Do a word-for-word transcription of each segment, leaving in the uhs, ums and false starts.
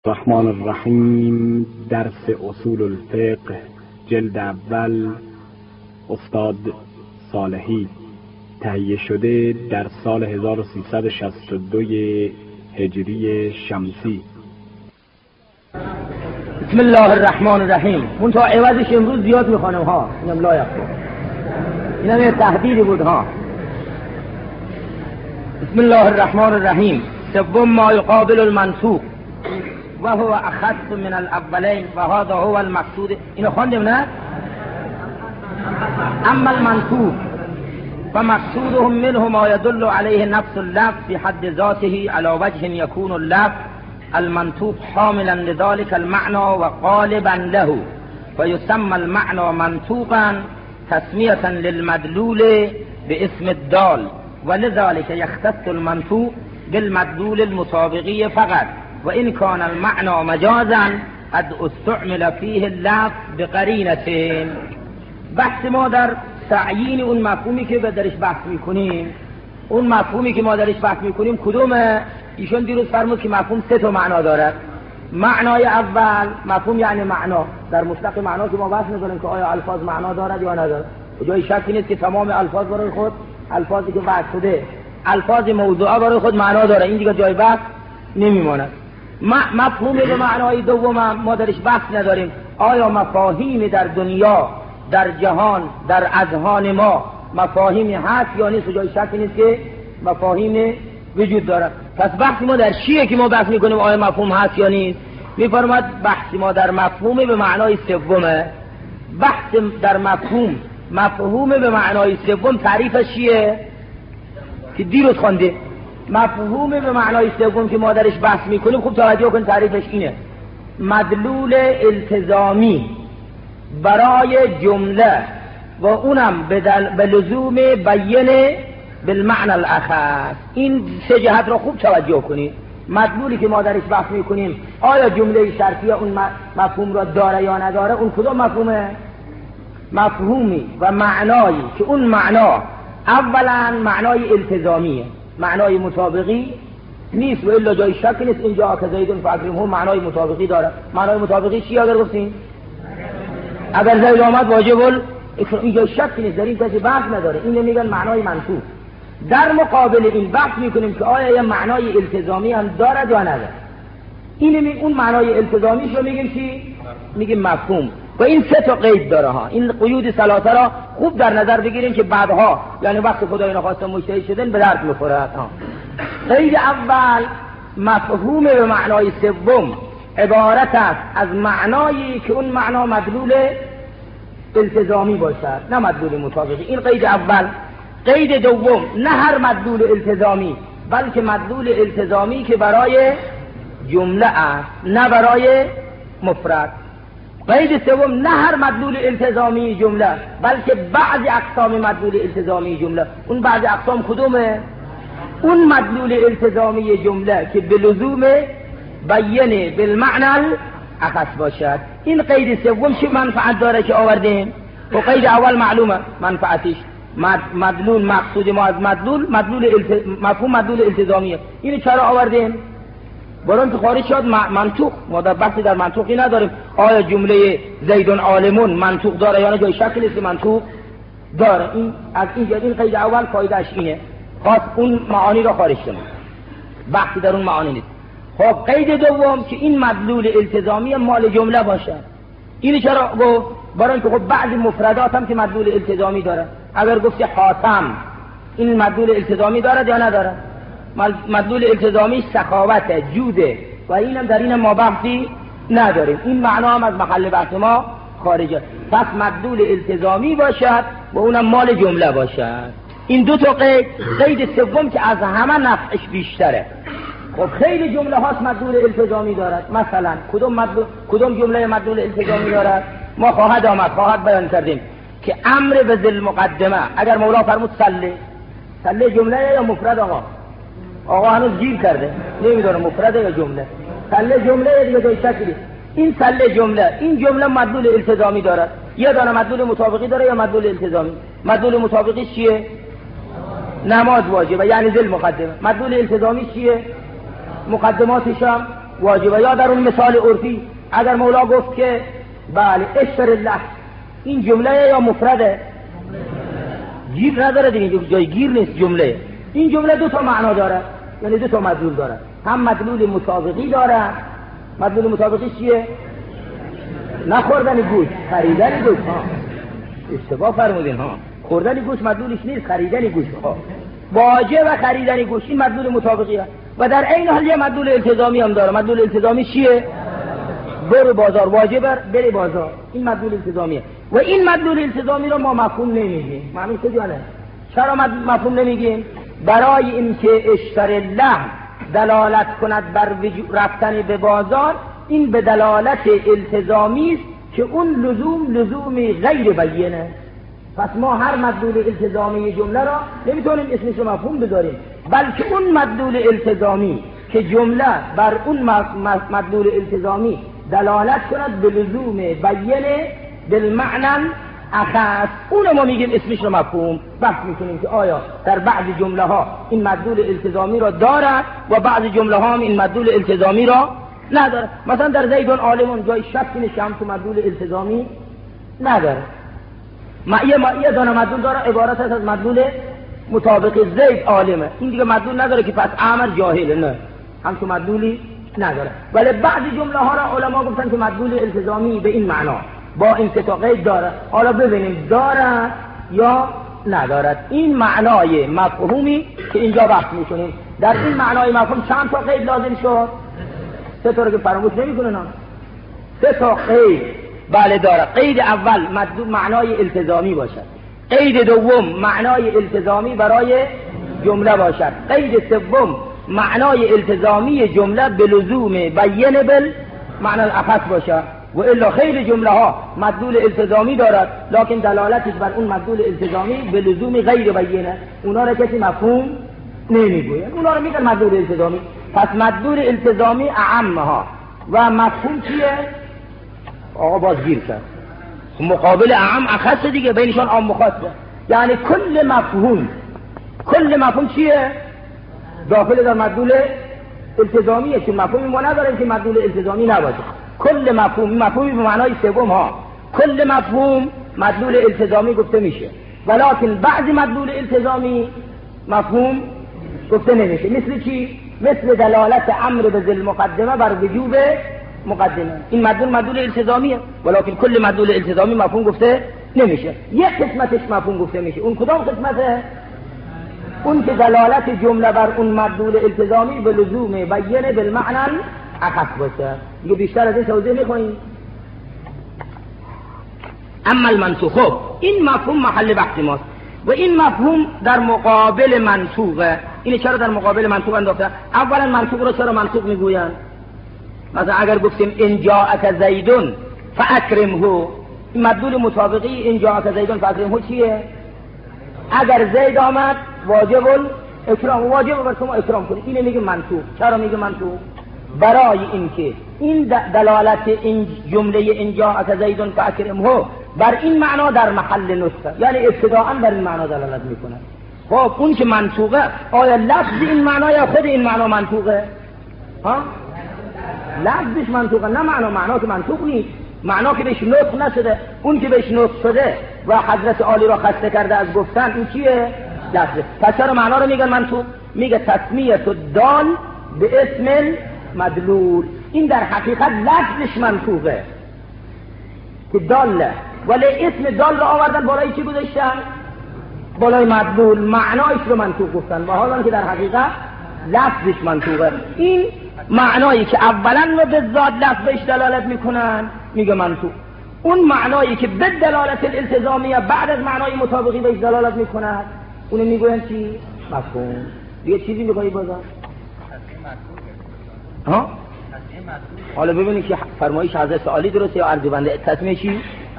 الرحمن الرحیم. درس اصول الفقه جلد اول، استاد صالحی، تهیه شده در سال هزار و سیصد و شصت و دو هجری شمسی. بسم الله الرحمن الرحیم. اون تا عوضش امروز زیاد میخوانم ها، اینم لایق بود، اینم یه تهدیدی بود ها. بسم الله الرحمن الرحیم. سوم ما یقابل المنطوق و هو اخص من الاولین و هذا هو المقصود. اینو خواندیم نه؟ اما المنطوق فمقصودهم منه ما يدل عليه نفس اللفظ في حد ذاته على وجه يكون اللفظ المنطوق حاملا لذلك المعنى وقالبا له، فيسمى المعنى منطوقا تسمية للمدلول باسم الدال، ولذلك يختص المنطوق بالمدلول المطابقي فقط، وإن كان المعنى مجازا قد استعمل فيه اللفظ بقرينة. بحث ما در تعیین اون مفهومی که درش بحث میکنیم، اون مفهومی که ما درش بحث میکنیم کدومه؟ ایشون دیروز فرمود که مفهوم سه تا معنا دارد. معنای اول، مفهوم یعنی معنا، در مطلق معنا که ما بحث میکنیم که آیا الفاظ معنا دارد یا ندارد. جای شکی نیست که تمام الفاظ برای خود، الفاظی که بحث شده الفاظ موضوعه برای خود معنا داره، این دیگه جای بحث نمیماند. مفهوم به معنای دوم ما درش بحث نداریم، آیا مفاهیم در دنیا، در جهان، در اذهان ما مفاهیمی هست یا نیست. جای شکی نیست که مفاهیم وجود دارد. پس بحث ما در چیه که ما بحث میکنیم آیا مفهوم هست یا نیست؟ میفرماد بحث ما در مفهوم به معنای سومه. بحث در مفهوم، مفهوم به معنای سوم تعریفش چیه که دیروز خوانده. مفهوم به معنای سوم که ما درش بحث میکنیم، خوب توجه کن، تعریفش اینه: مدلول التزامی برای جمله و اونم به لزوم بیان بالمعنى الاخص. این سه جهت را خوب توجه کنید. مدلولی که ما درش بحث میکنیم آیا جمله شرطیه اون مفهوم را داره یا نداره. اون کدوم مفهومه؟ مفهومی و معنایی که اون معنا اولا معنای التزامیه، معنای مطابقی نیست، و الا جای شک نیست اینجا که زیدون فاکرمهم معنای مطابقی داره. معنای مطابقی چی اگر گفتیم؟ اگر زید آمد واجب اینجا شک نیست، در این کسی بحث نداره. این میگن معنای منطوق. در مقابل این بحث میکنیم که آیا یه معنای التزامی هم دارد یا نداره. این می اون معنای التزامیش رو میگیم چی؟ میگیم مفهوم. و این سه تا قید داره ها. این قیود ثلاثه را خوب در نظر بگیریم که بعدها یعنی وقت خدای نخواسته مجتهد شدن به درد میخوره ها. قید اول، مفهوم به معنای سوم عبارت است از معنایی که اون معنا مدلول التزامی باشد، نه مدلول مطابقی. این قید اول. قید دوم، نه هر مدلول التزامی بلکه مدلول التزامی که برای جمله است نه برای مفرد. قید سوم، نه هر مدلول التزامی جمله بلکه بعضی اقسام مدلول التزامی جمله. اون بعضی اقسام کدومه؟ اون مدلول التزامی جمله که به لزوم بیان بالمعنى اخص باشد. این قید سوم چه منفعت داره که آوردیم؟ و قید اول معلومه منفعتش. مدلول مقصود ما از مدلول مدلول الت... مفهوم مدلول التزامیه. اینو چرا آوردیم؟ برای که خارج شد منطوق. ما در بحثی در منطوقی نداریم. آیا جمله زیدون عالمون منطوق داره یا نه؟ جای شک نیست منطوق داره. این از این این قید اول فایدهش اینه، خاص اون معانی را خارج کنه، بحثی در اون معانی نیست. خب قید دوم که این مدلول التزامی مال جمله باشه. اینو چرا گفت؟ برای اینکه خب بعضی مفردات هم که مدلول التزامی داره. اگر گفتی حاتم، این مدلول التزامی داره یا نداره؟ مدلول التزامی سخاوت، جوده، و اینم در این ما بحثی نداریم. این معنا هم از محل بحث ما خارجه. پس مدلول التزامی باشد و اونم مال جمله باشد. این دو تا قید. قید سوم که از همه نفعش بیشتره. خب خیلی جمله هاست مدلول التزامی دارد. مثلا کدوم مدلول، کدوم جمله مدلول التزامی دارد؟ ما خواهد آمد، خواهد بیان کردیم که امر به ذل مقدمه. اگر مولا فرمود صلی، صلی جمله یا مفرد؟ آقا آقا هنوز گیر کرده، نمیدونه مفرد یا جمله. صلی جمله دیگه جای شکلی. این صلی جمله، این جمله مدلول التزامی دارد. یه دانه مدلول مطابقی داره یا مدلول التزامی؟ مدلول مطابقی چیه؟ نماز واجبه یعنی ذل مقدمه. مدلول التزامی چیه؟ مقدماتش هم واجبه. یا در اون مثال عرفی اگر مولا گفت که بله اشتر الله، این جمله یا مفرده؟ گیر نداره دیگه، جای گیر نیست جمله. این جمله دو تا معنا داره، یعنی دو تا مدلول داره. هم مدلول مسابقی داره. مدلول مسابقی چیه؟ نخوردن گوش، خریدن گوش. ها اشتباه فرمودین ها، خوردن گوش مدلولش نیست، خریدن گوش. ها واجب و خریدن گوش این مدلول مطابقی هست. و در عین حال یه مدلول التزامی هم داره. مدلول التزامی چیه؟ برو بازار، واجب بری بازار، این مدلول التزامیه. و این مدلول التزامی رو ما مفهوم نمیگیم. معلوم شد یا نه؟ چرا مفهوم نمیگیم؟ برای اینکه اشتر الله دلالت کند بر رفتن به بازار، این به دلالت التزامی است که اون لزوم لزومی غیر بیانه. پس ما هر مدلول التزامی جمله را نمیتونیم اسمش رو مفهوم بذاریم، بلکه اون مدلول التزامی که جمله بر اون مدلول التزامی دلالت کند به لزوم بیانه بالمعنى اخص، اون ما میگیم اسمش رو مفهوم. بحث میکنیم که آیا در بعضی جمله ها این مدلول التزامی را دارد و بعضی جمله ها هم این مدلول التزامی را نداره. مثلا در زیدون عالمون جای شکی نشم تو مدلول التزامی نداره. معیه معیه دانه مدلول داره، عبارت است از مدلول مطابق. زید عالمه، این دیگه مدلول نداره که پس عمر جاهله، نه هم تو مدلولی نداره. ولی بعضی جمله ها را علما گفتن که مدلول التزامی به این معنا با انقطاع قید داره. حالا ببینیم داره یا ندارد. این معنای مفهومی که اینجا بحث میکنیم. در این معنای مفهوم چند تا قید لازم شد؟ سه تا رو که فراموش نمیکنن. سه تا قید بله داره. قید اول مدلول معنای التزامی باشد. قید دوم معنای التزامی برای جمله باشد. قید سوم معنای التزامی جمله به لزوم بیان بل معنی الاخص باشد. و الا خیلی جمله ها مدلول التزامی دارد لکن دلالتش بر اون مدلول التزامی به لزوم غیر بیانه. اونا را کسی مفهوم نمیگوید، اونا رو میگن مدلول التزامی. پس مدلول التزامی اعمها و مفهوم چیه؟ آقا باز گیر کرد. مقابل اعم اخص دیگه، بینشان عام مخاصه. یعنی کل مفهوم کل مفهوم چیه؟ داخل در مدلول التزامیه. که مفهومی ما نداریم که مدلول التزامی نباشه. کل مفهوم مفهومی به معنای سوم ها، کل مفهوم مدلول التزامی گفته میشه، ولکن بعضی مدلول التزامی مفهوم گفته نمیشه. مثل چی؟ مثل دلالت امر به ذل مقدمه بر وجوب مقدمه. این مدلول مدلول التزامیه، ولکن کل مدلول التزامی مفهوم گفته نمیشه. یک قسمتش مفهوم گفته میشه. اون کدام قسمته؟ اون که دلالت جمله بر اون مدلول التزامی به لزوم بیانه بالمعنى اخص باشه. دیگه بیشتر از این توضیح میکنیم. اما المنسوخ، این مفهوم محل بحث ماست و این مفهوم در مقابل منسوخه. این چرا در مقابل منسوخ انداخته؟ اولا منسوخ رو چرا منسوخ میگوین؟ مثلا اگر گفتیم ان جاءک زیدون فاکرمه، این مدلول مطابقی ان جاءک زیدون فاکرمه چیه؟ اگر زید آمد واجب اکرام، واجب بر شما اکرام کنید. اینه میگه منسوخ. چرا میگه منسوخ؟ برای اینکه این دلالت این جمله ان جاءک زیدون فاکرمه بر این معنا در محل نسخه، یعنی ابتداءً بر این معنا دلالت میکنه. خب اون که منسوخه، آیا لفظ این معنا یا خود این معنا منسوخه؟ ها؟ لفظش منسوخه، نه معنا. معنا که منسوخ نیست، معنا که بهش نطق نشده. اون که بهش نطق شده و حضرت عالی را خسته کرده از گفتن، این چیه؟ لفظه. پس چرا معنا رو میگن منسوخ؟ میگه تسمیه الدال به اسم مدلول. این در حقیقت لفظش منسوخه که داله، ولی اسم دال رو آوردن بالای چی گذاشتن؟ بالای مدلول. معنایش رو منسوخ گفتن، و حالا که در حقیقت لفظش منسوخه. این معنایی که اولا و به ذات لفظش دلالت میکنن میگه منسوخ. اون معنایی که به دلالت الالتزامیه بعد از معنای مطابقی بهش دلالت میکنن اونو میگوین چی؟ مفهوم. یه چیزی میخوایی بازم؟ ها؟ حالا ببینید که فرمایش حضرت عالی درسته یا عرض بنده تصمیه چی؟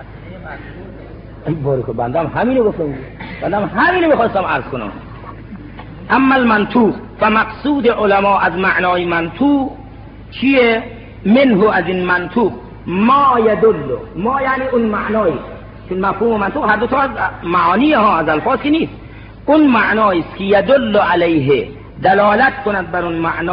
ای بارک بندم همینو گفتم، بندم همینو میخواستم عرض کنم. اما المنطوق و مقصود علما از معنای منطوق چیه؟ منه از این منطوق ما یدل، ما یعنی اون معنایی، چون مفهوم و منطوق هر دو تا از معانی ها، از الفاظ که نیست. اون معنایی که یدل علیه دلالت کند بر اون معنا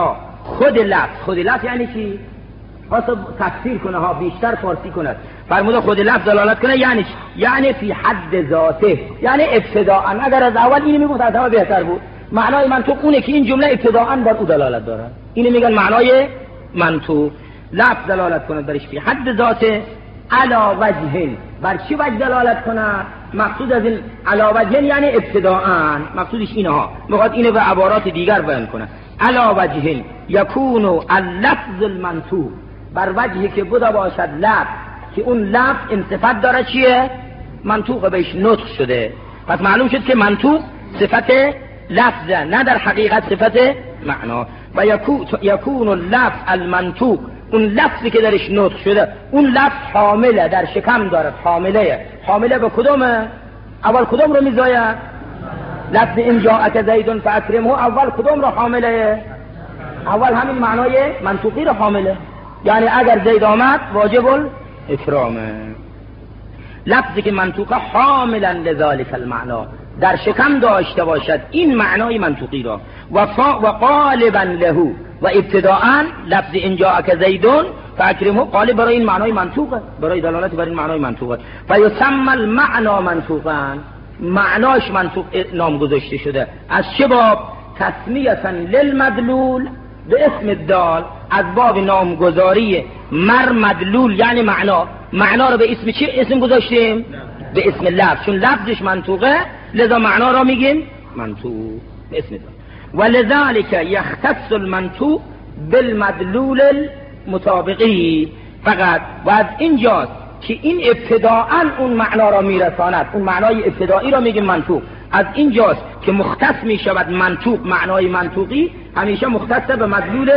خود لفظ. خود لفظ یعنی چی؟ واسه تفسیر کنه ها، بیشتر فارسی کنه. فرموده خود لفظ دلالت کنه یعنی چی؟ یعنی فی حد ذاته، یعنی ابتداء. اگر از اول اینو میگفت از اول بهتر بود. معنای منطوق اونه که این جمله ابتداء بر او دلالت داره. اینو میگن معنای منطوق. لفظ دلالت کنه برش فی حد ذاته علا وجه. بر چی وجه دلالت کنه؟ مقصود از این علا وجه یعنی ابتداء، مقصودش اینه ها. میخواد اینو به عبارات دیگر بیان کنه. علا وجه یکون اللفظ المنطوق، بر وجهی که بوده باشد لفظ که اون لفظ این صفت داره چیه؟ منطوق بهش نطق شده. پس معلوم شد که منطوق صفت لفظه، نه در حقیقت صفت معنا. و یکون اللفظ المنطوق، اون لفظی که درش نطق شده اون لفظ حامله، در شکم داره، حامله. حامله به کدومه؟ اول کدوم رو میزایه؟ لفظ این جاءک زید فاکرمه اول کدوم رو حامله؟ اول همین معنای منطوقی رو حامله، یعنی اگر زید آمد واجب الاکرامه. لفظی که منطوقه حاملا لذالک المعنا، در شکم داشته باشد این معنای منطوقی را. و, و قالبا له، و ابتداء لفظ این جاءک زیدون فاکرمه قالب برای این معنای منطوقه، برای دلالت بر این معنای منطوقه. و یسمى المعنا منطوقا، معناش منطوق نام گذاشته شده. از چه باب؟ تسمیتا للمدلول به اسم الدال، از باب نامگذاری مر مدلول یعنی معنا. معنا رو به اسم چی اسم گذاشتیم؟ به اسم لفظ، چون لفظش منطوقه لذا معنا را میگیم منطوق به اسم الدال. ولذلك يختص المنطوق بالمدلول المطابقی. فقط و از اینجاست که این ابتداء اون معنا را میرساند، اون معنای ابتدایی را میگیم منطوق. از اینجاست که مختص میشود منطوق، معنای منطوقی همیشه مختص به مدلول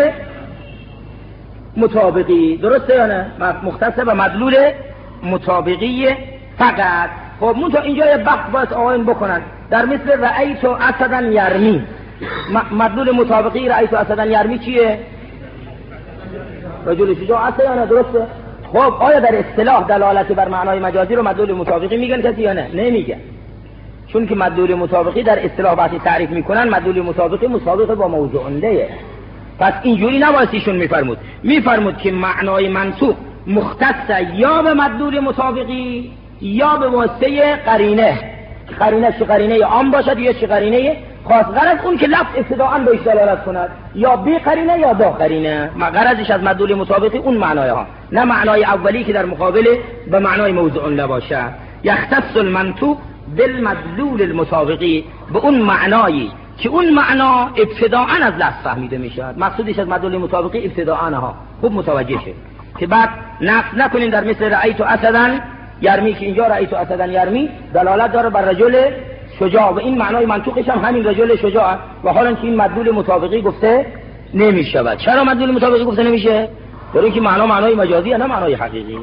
مطابقی. درسته یا نه؟ مختص به مدلول مطابقی فقط. خب من تا اینجا یه بحث باید آقایون بکنن. در مثل رأیت اسدا یرمی، مدلول مطابقی رأیت اسدا یرمی چیه؟ رجل شجاع است یا نه؟ درسته؟ خب آیا در اصطلاح دلالت بر معنای مجازی رو مدلول مطابقی میگن کسی یا نه؟ نمیگن. چون که مدلول مطابقی در اصطلاح وقتی تعریف میکنن مدلول مطابقی مسابقه با موضوع عنده. پس اینجوری نبایستیشون میفرمود. میفرمود که معنای منطوق مختص یا به مدلول مطابقی یا به واسطه قرینه. قرینه چه قرینه عام باشد یا چه قرینه خاص. غرض اون که لفظ ابتداءً بهش دلالت کند، یا بی قرینه یا با قرینه. غرضش از مدلول مطابقی اون معنای ها، نه معنای اولی که در مقابل به معنای موضوع عنده باشه. یختص المنطوق بالمدلول المطابقی، به اون معنایی که اون معنا ابتداءً از لفظ فهمیده میشد. مقصودش از مدلول مطابقی ابتداءً ها. خوب متوجه شید که بعد نقص نکنین در مثل رأیت اسدا یرمی که اینجا رأیت اسدا یرمی دلالت داره بر رجل شجاع و این معنای منطوقش هم همین رجل شجاع، و حالا که این مدلول مطابقی گفته نمیشود. چرا مدلول مطابقی گفته نمیشه؟ برای اینکه معنا معنای مجازی نه معنای حقیقی.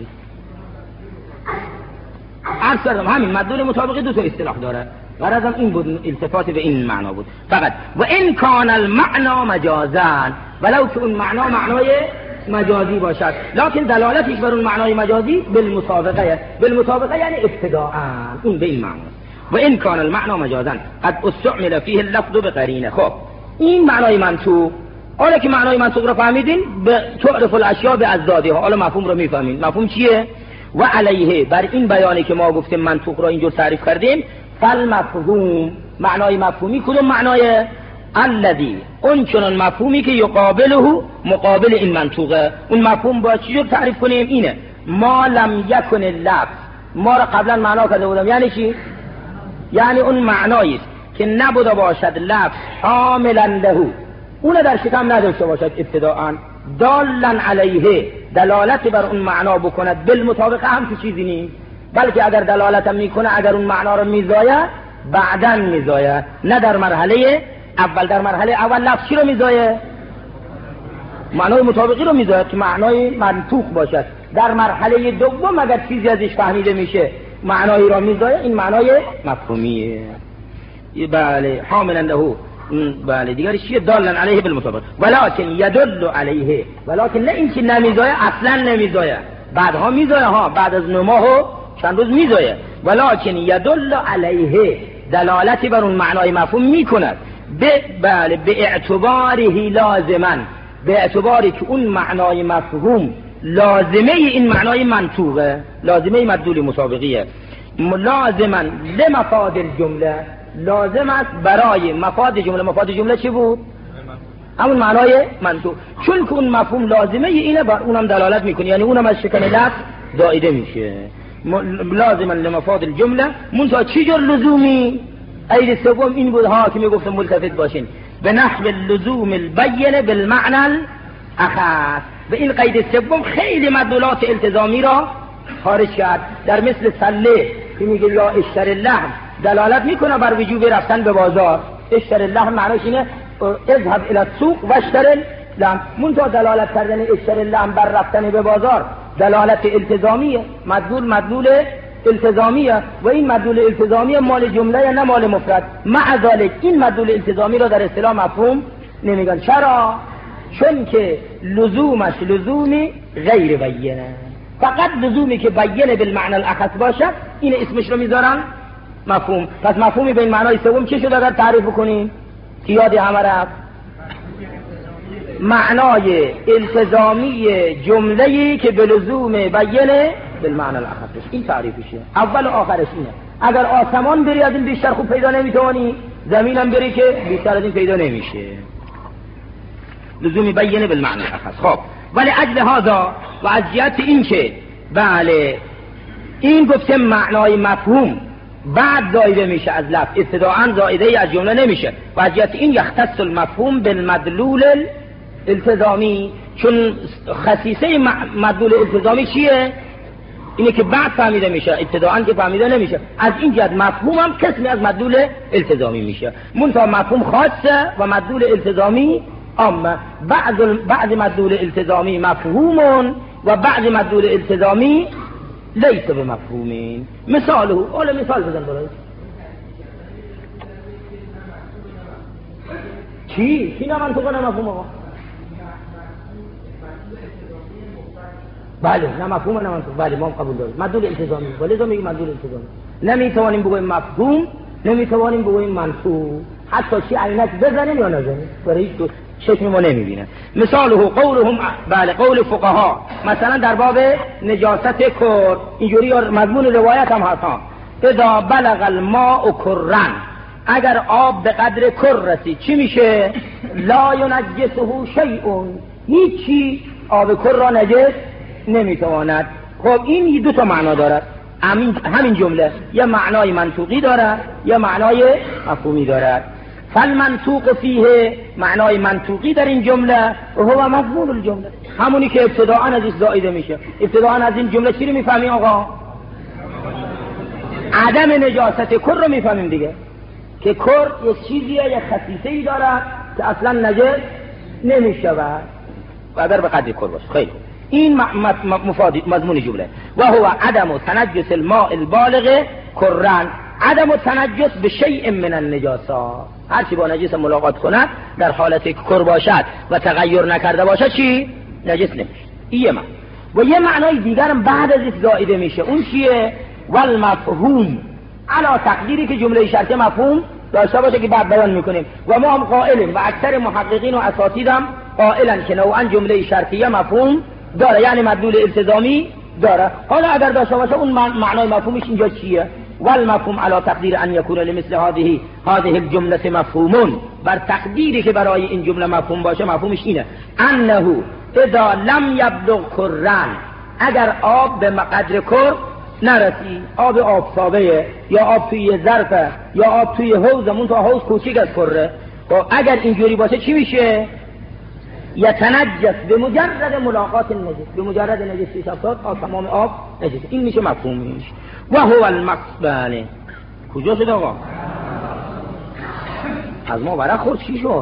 عرض کردم همین مدلول مطابقی دو تا اصطلاح داره. غرضم این بود، التفات به این معنا بود فقط. و ان کان المعنا مجازا، ولو که اون معنا معنای مجازی باشد، لکن دلالتش بر اون معنای مجازی بالمطابقه. بالمطابقه یعنی ابتداء اون به این معنی. و ان کان المعنا مجازا قد استعمل فيه اللفظ بقرینه. خب این معنای منطوق، حالا که معنای منطوق رو فهمیدین به تعرف الاشیاء باضدادها، حالا مفهوم رو میفهمین. مفهوم چیه؟ و علیه، بر این بیانی که ما گفتیم منطوق رو اینجور تعریف کردیم، فالمفهوم، معنای مفهومی کدوم معنای؟ الذی، اون چنان مفهومی که یقابله، مقابل این منطوقه. اون مفهوم با چجور تعریف کنیم؟ اینه ما لم یکن اللفظ. ما را قبلا معنا کرده بودم، یعنی چی؟ یعنی اون معنایی است که نبوده باشد لفظ حاملا له، اون در شکم نداشته باشد ابتداءً، دالا علیه، دلالت بر اون معنا بکند. بالمطابقه هم که چیزی نیست، بلکه اگر دلالت میکنه، اگر اون معنا رو میزایه بعداً میزایه، نه در مرحله اول. در مرحله اول لفظی رو میزایه، معنای مطابقی رو میزایه که معنای منطوق باشد. در مرحله دوم اگر چیزی ازش فهمیده میشه معنایی را میزایه، این معنای مفهومیه. بله حاملا له. بله دیگرش چیه؟ دالن علیه بالمطابقه. ولکن یدل علیه، ولکن نه این که نمیزایه، اصلا نمیزایه، بعدها میزایه ها، بعد از نه ماه و چند روز میزایه. ولکن یدل علیه، دلالتی بر اون معنای مفهوم میکند. به بله به اعتباره لازما، به اعتباری که اون معنای مفهوم لازمه این معنای منطوقه، لازمه مدلول مسابقیه، لازما لمفاد الجمله، لازم است برای مفاد جمله. مفاد جمله چی بود؟ همون معنای منطوق. چون که اون مفهوم لازمه اینه بر اونم دلالت میکنه، یعنی اونم از شکن لفظ زائده میشه. لازما لمفاد الجمله. منتها چی جور لزومی؟ قید سوم این بود ها که میگفتم ملتفت باشین، به نحو اللزوم البین بالمعنى الاخص. به این قید سوم خیلی مدلولات التزامی را خارج کرد. در مثل سله که میگه یا اشتر اللحم دلالت میکنه بر وجوب رفتن به بازار. اشتر اللحم معنیش اینه اذهب الى السوق و اشتر اللحم. منتها دلالت کردن اشتر اللحم بر رفتن به بازار دلالت التزامیه، مدلول مدلول التزامیه و این مدلول التزامی مال جمله نه مال مفرد. مع ذلك این مدلول التزامی را در اصطلاح مفهوم نمیگن. چرا؟ چون که لزومش لزومی غیر بیانه، فقط لزومی که بیانه بالمعنى الاخص باشه این اسمش رو میذارن مفهوم. پس مفهومی به این معنای سوم چی شد اگر تعریف کنیم که یاد همه رفت؟ معنای التزامی جمله‌ای که به لزوم بیانه بالمعنى الاخص، این تعریفشه. اول و آخرش اینه. اگر آسمان بری از این بیشتر خوب پیدا نمیتونی، زمینم بری که بیشتر از این پیدا نمیشه. لزومی بیانه بالمعنى الاخص. خب ولی اجل هذا و از جهت این که بله این گفته معنای مفهوم بعد زائده میشه از لفظ، ابتداءً زائده از جمله نمیشه. و از جهت این یختص المفهوم بالمدلول التزامی، چون خصیصه مدلول التزامی چیه؟ اینه که بعد فهمیده میشه، ابتداءً که فهمیده نمیشه. از این جهت مفهوم هم قسمی از مدلول التزامی میشه. منتها مفهوم خاصه و مدلول التزامی اما بعض بعض مدلول التزامی مفهوم و بعض مدلول التزامی لیس به مفهومین. مثاله، حالا مثال بزن برای چی؟ چی نه منطقه نه مفهوم آقا؟ بله نه مفهوم نه منطقه، بله ما هم قبول داریم مدلول التزامی. ولی تو میگی مدلول التزامی نمیتوانیم بگویم مفهوم، نمیتوانیم بگویم منطوق، حتی چی عینک بزنیم یا نزنیم برای هیچ چشم ما نمیبینه. مثاله قولهم، بله قول فقها مثلا در باب نجاست کر اینجوری مضمون روایت هم هست ها. اذا بلغ الماء کرن، اگر آب به قدر کر رسید چی میشه؟ لا ینجسه شیء، هیچی آب کر را نجس نمیتواند. خب این دو تا معنا دارد. همین همین جمله یه معنای منطوقی دارد یه معنای مفهومی دارد. فالمنطوق فیه، معنای منطوقی در این جمله و هو مضمون الجمله، همونی که ابتداءً از این زائده میشه. ابتداءً از این جمله چی رو میفهمیم آقا؟ عدم نجاست کر رو میفهمیم دیگه، که کر یک چیزیه، یک خصیصه‌ای داره که اصلا نجس نمیشود و اگر به قدر کر باشه. خیلی این مفاد مضمون جمله. و هو عدم تنجس الماء البالغ کرن، عدم تنجس به شیء من النجاسات، هر چی با نجس ملاقات کنه در حالت که کر باشد و تغییر نکرده باشد چی؟ نجس نمیشه. این یه معنی. و یه معنای دیگر بعد از این زائده میشه، اون چیه؟ والمفهوم، علا تقدیری که جمله شرطی مفهوم داشته باشه که بعد بیان میکنیم. و ما هم قائلیم و اکثر محققین و اساتید هم قائلن که نوعا جمله شرطیه مفهوم داره، یعنی مدلول التزامی داره. حالا اگر داشته باشه اون معنای مفهومش اینجا چیه؟ والمفهوم على تقدیر ان یکون لمثل هذه هذه الجمله مفهوم، بر تقدیری که برای این جمله مفهوم باشه مفهومش اینه انه اذا لم یبلغ کرن، اگر آب به مقدر کر نرسی، آب آبسابه یا آب توی ظرفه یا آب توی حوضمون، تا حوض کوچیک از کره، و اگر اینجوری باشه چی میشه؟ یتنجس به مجرد ملاقات النجس، به مجرد نجس پیش افتاد آب تمام آب نجس. این میشه مفهومش. و هو المقصد. کجا شد آقا؟ از ما ورق خورد چی شد؟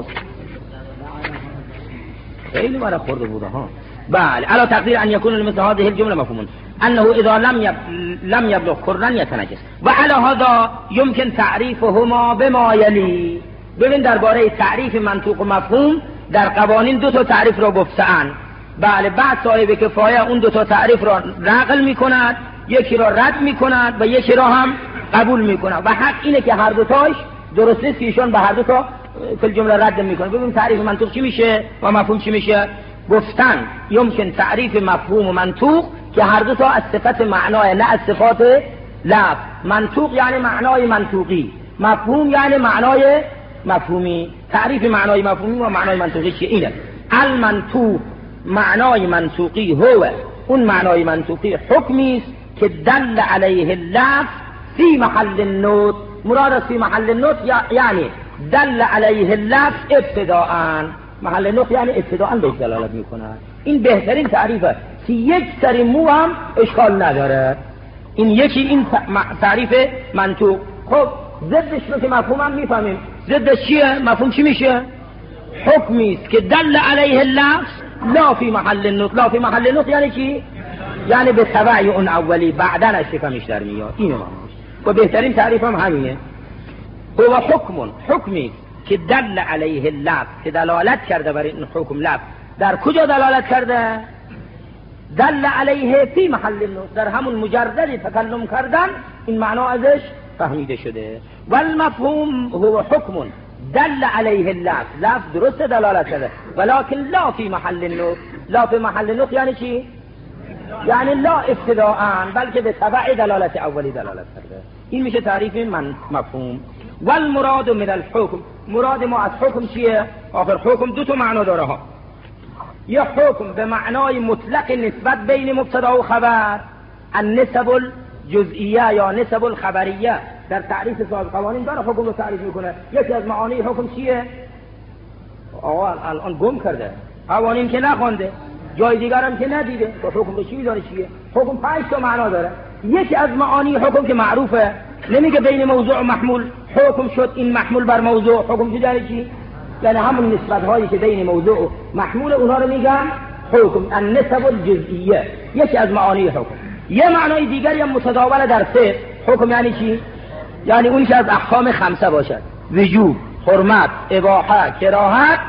خیلی ورق خورده بوده ها. بله علا تقدیر ان یکون مثل هذه الجمله مفهوم انه اذا لم یب... لم یبلغ کرن یتنجس. و علی هذا يمكن تعریفهما بما یلی. ببین درباره تعریف منطوق و مفهوم در قوانین دو تا تعریف را گفته‌اند. بله بعد صاحب کفایه اون دو تا تعریف را نقل می‌کند، یکی را رد می‌کند و یکی را هم قبول می‌کند و حق اینه که هر دو تاش درست نیست که ایشان به هر دو تا کل جمله رد میکنه. ببین تعریف منطوق چی میشه و مفهوم چی میشه. گفتن یمکن تعریف مفهوم و منطوق که هر دو تا از صفت معنای نه از صفات لفظ. منطوق یعنی معنای منطوقی، مفهوم یعنی معنای مفهومی. تعریف معنای مفهومی و معنای منطوقی چیه؟ اینه المنطوق. معنای منطوقی هو، اون معنای منطوقی حکمی است که دل علیه اللفظ فی محل النطق. مراد از فی محل النطق یعنی دل علیه اللفظ ابتداءً. محل نطق یعنی ابتداءً به دلالت میکنه. این بهترین تعریفه که یک سری مو هم اشکال نداره. این یکی این تعریف منطوق. خب ضدش رو که مفهوم هم میفهمیم. ضدش چیه؟ مفهوم چی میشه؟ حکمی است که دل علیه اللفظ لا فی محل النطق. لا فی محل النطق یعنی چی؟ یعنی به تبع اون اولی بعدن از شکمش در میاد. اینه معنیش. و بهترین تعریف هم همینه. هو حکم، حکمی که دل علیه اللفظ، که دلالت کرده بر این حکم لفظ. در کجا دلالت کرده؟ دل علیه فی محل النطق، در همون مجرد تکلم کردن این معنا ازش فهمیده شده. والمفهوم هو حکم دل علیه اللفظ، لفظ درست دلالت کرده ولکن لا فی محل النطق. لا فی محل النطق یعنی چی؟ یعنی لا ابتداءً، بلکه به تبع دلالت اولی دلالت کرده. این میشه تعریف من مفهوم. والمراد من الحکم، مراد ما از حکم چیه؟ آخر حکم دو تا معنا داره ها. یه حکم به معنای مطلق نسبت بین مبتدا و خبر، النسب الجزئیه یا نسب الخبریه. در تعریف صاحب قوانین داره حکم رو تعریف میکنه. یکی از معانی حکم چیه؟ آقا الان گم کرده، قوانین که نخونده، جای دیگر هم که ندیده، تو حکم به چی میدونه چیه؟ حکم پنج تا معنا داره. یکی از معانی حکم که معروفه، نمیگه بین موضوع و محمول حکم شد، این محمول بر موضوع. حکم چی یعنی چی؟ یعنی همون نسبت هایی که بین موضوع و محمول اونها رو میگن حکم، النسب الجزئیه. یکی از معانی حکم. یه معنای دیگری هم متداول در فقه. حکم یعنی چی؟ یعنی اون که از احکام خمسه باشد: وجوب، حرمت، اباحه، کراهت،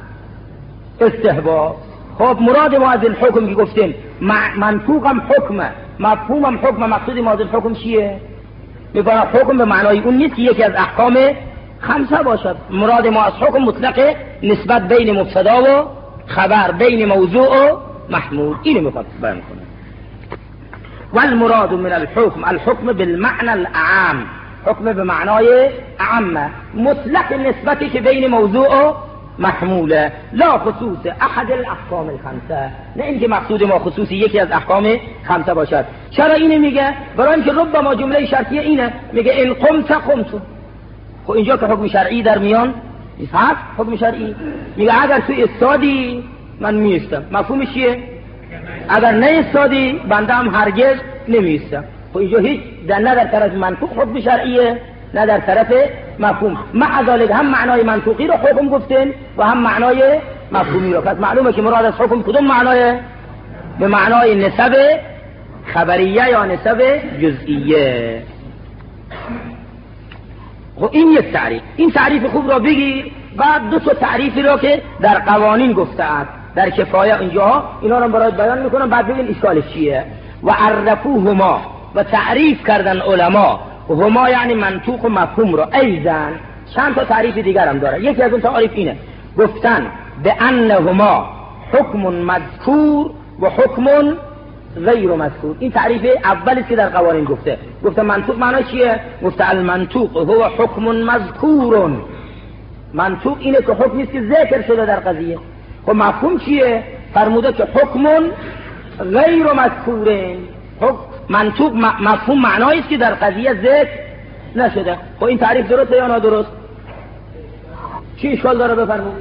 استحباب. خب مراد ما از این حکم که گفتیم منطوق هم حکمه، مفهوم هم حکمه. مقصود ما از این حکم چیه؟ میگن حکم به معنای اون نیست که یکی از احکام خمسه باشد. مراد ما از حکم مطلق نسبت بین مبتدا و خبر، بین موضوع و محمول. اینو میخواد بیان کنه. والمراد من الحكم الحكم بالمعنى الاعم، حکم به معنای اعم مطلق نسبتی که بین موضوع و محموله، لا خصوص احد الاحکام الخمسه. نه اینکه مقصود ما خصوصی یکی از احکام خمسه باشد. چرا اینه میگه؟ برای اینکه ربما جمله شرطیه اینه، میگه ان قمت قمت. خب اینجا که حکم شرعی در میان نیست، هست حکم شرعی. میگه اگر تو استادی من میستم. مفهومش چیه؟ اگر نه استادی بنده هم هرگز نمیستم. خب اینجا هیچ در نه در طرف منطوق حکم شرعیه، نه در طرف مفهوم. مع ذلك هم معنای منطوقی رو حکم گفتن و هم معنای مفهومی رو. پس معلومه که مراد از حکم کدوم معنای؟ به معنای نسب خبریه یا نسب جزئیه. خب این یک تعریف. این تعریف خوب را بگیر. بعد دو تا تعریفی رو که در قوانین گفته است در کفایه اینجا، اینا رو برات بیان میکنم، بعد ببین اشکالش چیه. و عرفوهما، و تعریف کردن علما هما یعنی منطوق و مفهوم رو. ایضا چند تا تعریف دیگر هم داره. یکی از اون تعریف اینه، گفتن به انهما حکم مذکور و حکم غیر مذکور. این تعریف اولی که در قوانین گفته. گفته منطوق معنی چیه؟ گفته المنطوق هو حکم مذکور. منطوق اینه که حکمی است که ذکر شده در قضیه. خب مفهوم چیه؟ فرموده که حکم غیر مذکور. حکم منطوق مفهوم معنایی است که در قضیه ذکر نشده. خب این تعریف درسته یا نادرست؟ چی اشکال داره بفرمایید؟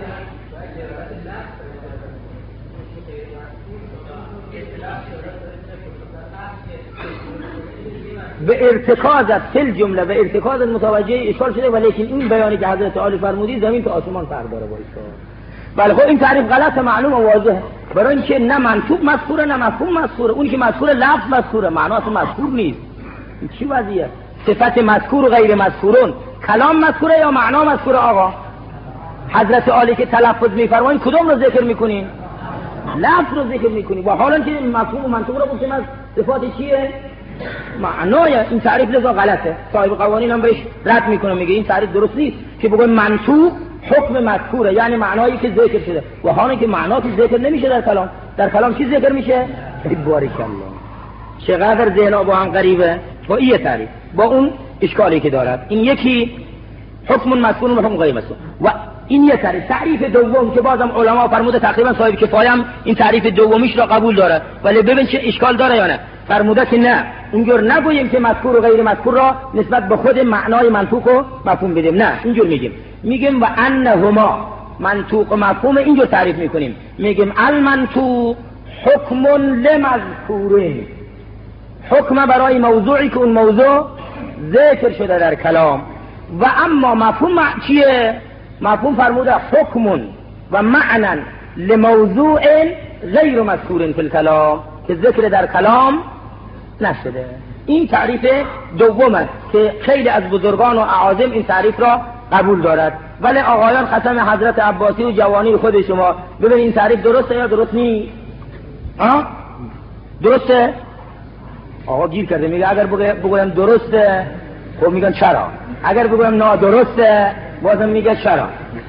به ارتکاز از کل جمله به ارتکاز متوجه اشکال شده، ولیکن این بیانی که حضرت عالی فرمودی زمین تا آسمان فرق داره با اشکال. بله خب این تعریف غلط معلوم و واضحه، برای اینکه نه منطوق مذکوره نه مفهوم مذکوره. اون که مذکوره لفظ مذکوره، معناش مذکور نیست. این چی وضعیه؟ صفت مذکور و غیر مذکورون، کلام مذکوره یا معنا مذکوره؟ آقا حضرت عالی که تلفظ میفرمایین کدوم رو ذکر میکنین؟ لفظ رو ذکر میکنین. با حالا که مفهوم و منطوق رو گفتیم از صفات چیه؟ معنای. این تعریف لذا غلطه. صاحب قوانین هم بهش رد میکنه، میگه این تعریف درست نیست که بگویم منطوق حکم مذکوره، یعنی معنایی که ذکر شده. و حالی که معنا که ذکر نمیشه در کلام، در کلام چی ذکر میشه؟ بارکالله. چقدر ذهن‌ها با هم قریبه. با این تعریف، با اون اشکالی که دارد. این یکی حکم مذکور و حکم غیر مذکور. و این یه تعریف. تعریف دوم که بازم علما فرموده تقریبا صاحب کفایه هم این تعریف دومیش را قبول داره، ولی ببین چه اشکال داره یا نه. فرموده که نه، اینجور نگوییم که مذکور و غیر مذکور را نسبت به خود معنای منطوق و مفهوم بدیم. نه، اینجور میگیم میگیم و انهما منطوق و مفهوم اینجور تعریف میکنیم. میگیم المنطوق حکم لمذکورین، حکم برای موضوعی که اون موضوع ذکر شده در کلام. و اما مفهوم چیه؟ مفهوم فرموده حکم و معنی لموضوع غیر مذکور فی الکلام، که ذکر در کلام نشده. این تعریف دومه که خیلی از بزرگان و اعاظم این تعریف را قبول دارد. ولی آقایان قسم حضرت عباسی و جوانی خود شما، ببین این تعریف درسته یا درست نیست؟ آه؟ درسته؟ آقا گیر کرده، میگه اگر بگویم درسته خب میگن چرا، اگر بگویم نادرسته بازم میگه چرا.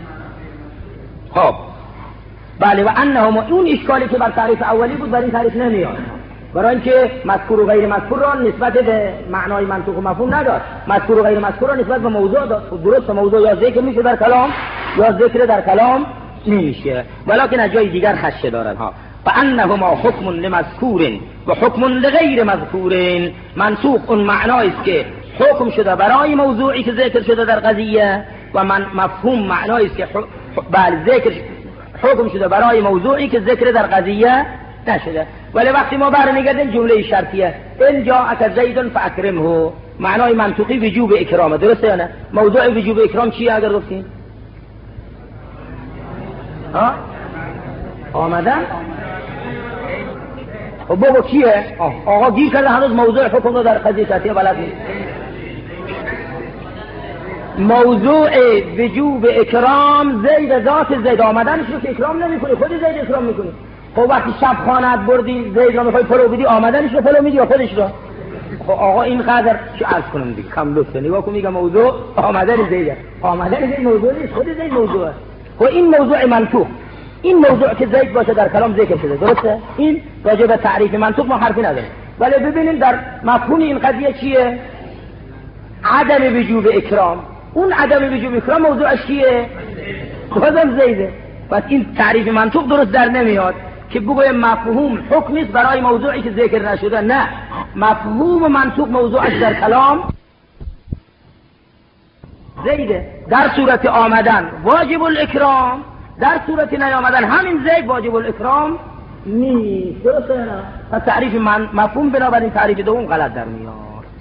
خب بله. و انهم، اون اشکالی که بر تعریف اولی بود بر این تعریف نمیاد، برای اینکه مذکور و غیر مذکور را نسبت به معنای منطوق و مفهوم نداد، مذکور و غیر مذکور را نسبت به موضوع داد. درست موضوع یا ذکر میشه در کلام یا ذکر در کلام نمیشه، ولکن از جای دیگر خشن دارد ها. فانهما حکم لمذکور و حکم لغیر مذکور. منطوق اون معنایی است که حکم شده برای موضوعی که ذکر شده در قضیه، و من مفهوم معنایی است که بله ذکر حکم شده برای موضوعی که ذکر در قضیه نشده. ولی وقتی ما برمیگردیم جمله شرطیه ان جاءک زید فاکرمه، معنای منطقی وجوب اکرامه، درسته یا نه؟ موضوع وجوب اکرام چیه اگر گفتیم؟ ها؟ آمدن؟ خب بابا کیه؟ آقا گیر کرده هنوز موضوع حکم رو در قضیه شرطیه بلد نیست. موضوع وجوب اکرام زید ذات زید، آمدنش رو که اکرام نمی کنی، خودی زید اکرام میکنی. خب وقتی شب خانت بردی زید رو میخوای پلو بدی، آمدنش رو پلو میدی یا خودش رو؟ خب آقا این قدر چه عرض کنم دیگه، کم لطفه. نگاه کن میگه موضوع آمدن زیده، آمدن زید موضوع نیست، خود زید موضوعه. خب این موضوع منطوق، این موضوع که زید باشه در کلام ذکر شده، درسته؟ این راجع به تعریف منطوق ما حرفی نداریم. ولی ببینیم در مفهوم این قضیه چیه؟ عدم وجوب اکرام. اون عدم وجوب اکرام موضوعش چیه؟ بازم زیده. پس این تعریف منطوق درست در نمیاد که بگویم مفهوم حکم است برای موضوعی که ذکر نشده. نه، مفهوم منطوق موضوعش در کلام زیده. در صورت آمدن واجب الاکرام، در صورت نیامدن همین زید واجب الاکرام نیست، درسته نه؟ پس تعریف من مفهوم بنابراین تعریف دوم غلط در میاد.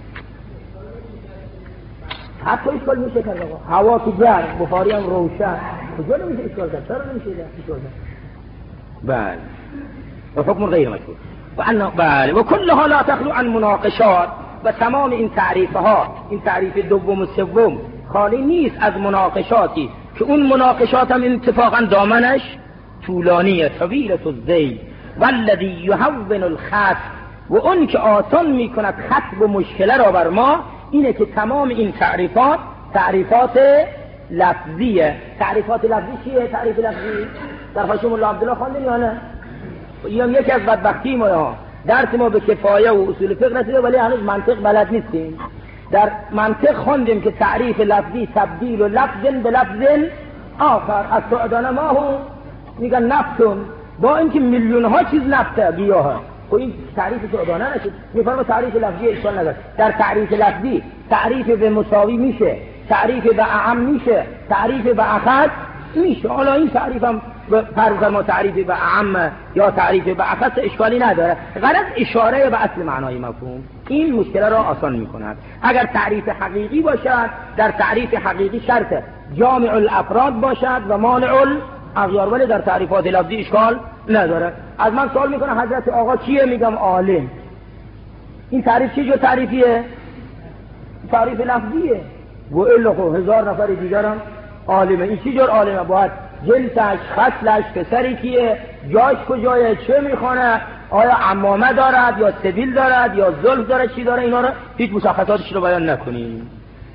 حتی اشکال میشه کرد آقا، هوا تو گرم، بخاری هم روشن، کجا نمیشه اشکال کرد؟ چرا نمیشه اشکال کرد؟ بله. و حکم غیر مشهور و ان بله و کلها لا تخلو عن مناقشات. و تمام این تعریف ها، این تعریف دوم و سوم خالی نیست از مناقشاتی که اون مناقشات هم اتفاقا دامنش طولانیه، طویلة الذیل والذی یهون الخط. و اون که آسان میکند خط و مشکله را بر ما اینه که تمام این تعریفات تعریفات لفظیه. تعریفات لفظی چیه؟ تعریف لفظی در حاشیه مولا عبدالله خواندین یا نه؟ این یکی از بدبختی ما ها، درس ما به کفایه و اصول فقه رسیده ولی هنوز منطق بلد نیستیم. در منطق خواندیم که تعریف لفظی تبدیل و لفظ به لفظ آخر. از سعدانه ماهو میگن نفتون، با اینکه میلیون ها چیز نفته گیاه. خب این تعریف سعدانه نشد. میفرما تعریف لفظی اشکال نداره. در تعریف لفظی تعریف به مساوی میشه، تعریف به اعم میشه، تعریف به اخص میشه. حالا این تعریف هم فرض ما تعریف به اعم یا تعریف به اخص اشکالی نداره، غرض اشاره به اصل معنای مفهوم این مشکل را آسان میکند. اگر تعریف حقیقی باشد، در تعریف حقیقی شرط جامع الافراد باشد و مانع الاغیار، ولی در تعریفات لفظی اشکال نداره. از من سوال میکنه حضرت آقا چیه؟ میگم عالم. این تعریف چه جور تعریفیه؟ تعریف لفظیه. و الا خب هزار نفر دیگرم عالمه. این چه جور عالمه؟ باید جنسش، خصلش، پسری کیه، جاش کجایه، چه میخونه، آیا عمامه دارد یا سبیل دارد یا زلف دارد، چی داره، اینا رو هیچ مشخصاتش رو بیان نکنیم.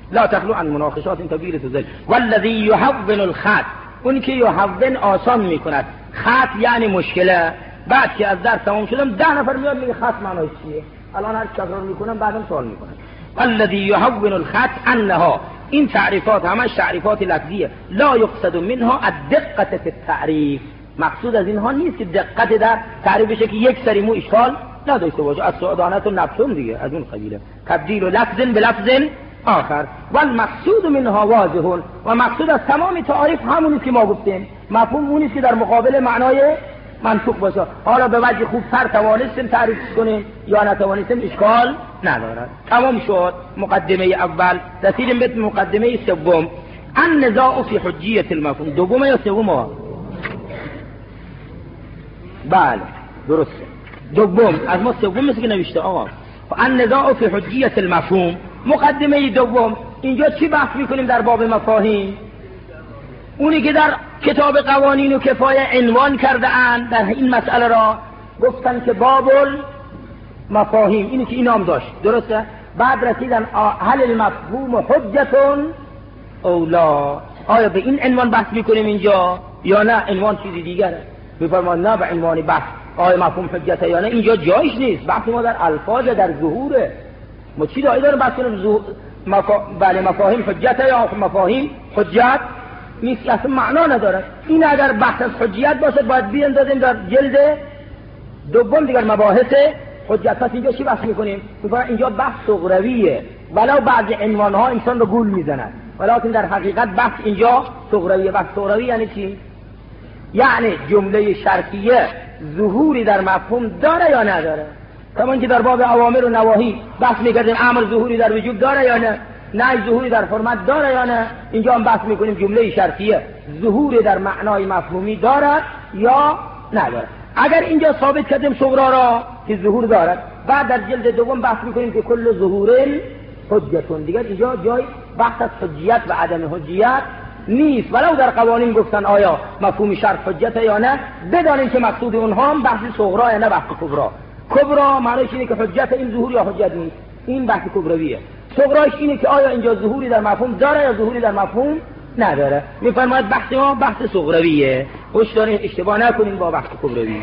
لا تخلو عن مناقشات كبيرة الذل. والذی یهون الخط، اون که یهون آسان میکند. خط یعنی مشکله. بعد که از درس تمام شدم ده نفر میاد میگه خط معناش چیه، الان هر تکرار میکنم بعدم سوال میکنم. والذی یهون الخط انها، این تعریفات همش تعریفات لفظیه. لا یقصد منها الدقت فی التعریف، مقصود از اینها نیست که دقت در تعریف بشه که یک سری مو اشکال نداشته باشه. از سعدانت و نفسم دیگه از اون قبیله. تبدیل و لفظ به لفظ آخر. والمقصود منها واضح، و مقصود از تمام تعریف همونی که ما گفتیم، مفهوم اونی که در مقابل معنای منطوق باشه. حالا به وجه خوب تر توانستیم تعریف کنیم یا نتوانستیم اشکال ندارد. تمام شد مقدمه اول. رسیدیم به مقدمه سوم، النزاع فی حجیت المفهوم. دومه یا سومه؟ بله درسته، دوم. از ما سوم مثل که نوشته آقا. النزاع فی حجیت المفهوم، مقدمه دوم. اینجا چی بحث میکنیم در باب مفاهیم؟ اونی که در کتاب قوانین و کفایه عنوان کرده اند در این مسئله را، گفتن که باب المفاهیم، اینی که این نام داشت، درسته؟ بعد رسیدن هل المفهوم حجتون او لا، آیا به این عنوان بحث میکنیم اینجا یا نه عنوان چیزی دیگره؟ میفرمان نه به عنوان بحث آیا مفهوم حجته یا نه اینجا جایش نیست. بحث ما در الفاظ، در ظهوره. ما چی دایی داریم بحث کنیم؟ ظهور مفا... بله مفاهیم حجته یا مفاهیم حجت نیست، اصلا معنا نداره. این اگر بحث از حجیت باشه باید بیاندازیم در جلد دوم دیگر مباحث حجت. پس اینجا چی بحث میکنیم؟ میفرمان اینجا بحث صغرویه، ولو بعضی عنوانها انسان رو گول میزنن، ولکن در حقیقت بحث اینجا صغرویه. بحث صغروی یعنی چی؟ یعنی جمله شرطیه ظهوری در مفهوم داره یا نداره؟ کمان که در باب اوامر و نواهی بحث میکردیم امر ظهوری در وجوب داره یا نه، نهی ظهوری در حرمت داره یا نه. اینجا هم بحث میکنیم جمله شرطیه ظهوری در معنای مفهومی دارد یا نداره. اگر اینجا ثابت کردیم صغرا را که ظهور دارد، بعد در جلد دوم بحث میکنیم که کل ظهور حجتون. دیگر اینجا جای بحث از حجیت و عدم حجیت نیست. ولو در قوانین گفتن آیا مفهوم شرط حجته یا نه، بدانید که مقصود اونها هم بحث صغرا یا نه بحث کبرا. کبرا معنیش اینه که حجت این ظهور یا حجت نیست، این بحث کبرویه. صغراش اینه که آیا اینجا ظهوری در مفهوم داره یا ظهوری در مفهوم نداره. میفرماید بحث ما بحث صغرویه، خوش دارین اشتباه نکنین با بحث کبروی.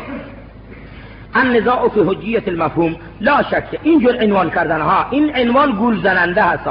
النزاع فی حجیت المفهوم لا شک. اینجور عنوان کردن ها، این عنوان گول زننده هست.